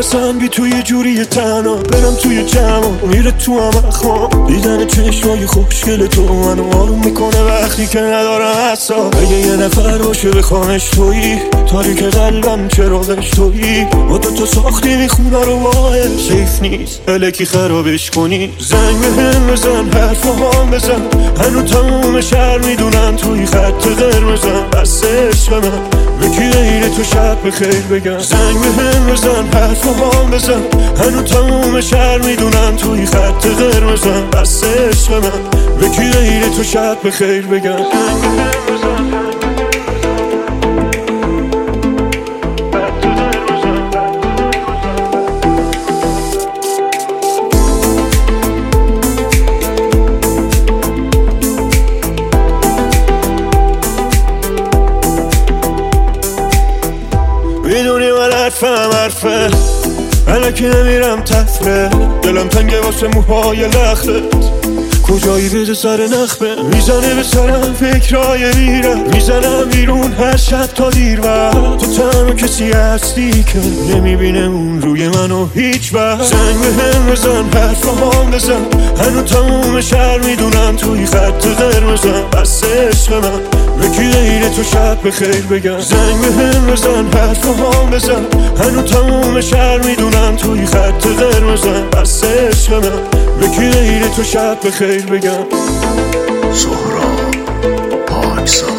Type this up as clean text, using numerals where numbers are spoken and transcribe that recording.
بزن بی تو یه جوری تنها برم توی جمع میره تو هم اخوام دیدن چشمای خوشگل تو منو آروم میکنه وقتی که ندارم اصلا اگه یه نفر باشه بخوامش تویی تاریک قلبم چراغش تویی با تو ساختیم خونه رو باید سیف نیست الکی خرابش کنی زنگ بهم بزن حرف هم بزن هنو تموم شهر میدونن توی خط قرمزم بس عشق من یکی غیر تو شب بخیر بگم زنگ بهم بزن حرف هم بزن هنو تموم شهر میدونن توی خط قرمزم بس عشق من یکی غیر تو شب بخیر بگم میدونی من حرفه الکی نمیرم تفره دلم تنگه واسه موهای لختت کجایی بده سر نخمه میزنه به سرم فکرهای میرم میزنم بیرون هر شب تا دیر وقت تو تنها کسی هستی که نمیبینه اون روی منو هیچ وقت زنگ بهم بزن حرف هم بزن هنو تموم شهر میدونن توی خط قرمزم بس عشق من یکی غیر تو شب بخیر بگم زنگ بهم بزن حرف هم بزن هنو تموم شهر میدونن توی خط قرمزم بس عشق من یکی غیر تو شب بخیر بگم سهراب پاکسا